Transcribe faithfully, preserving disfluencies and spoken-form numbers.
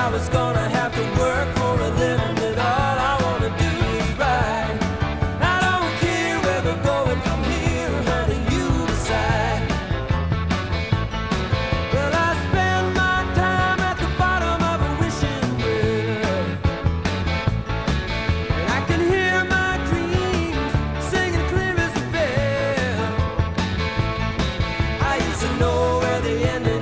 I was gonna have to work for a living, but all I wanna do is ride. I don't care where we're going from here, honey, you decide. Well, I spend my time at the bottom of a wishing well, and I can hear my dreams singing clear as a bell. I used to know where they ended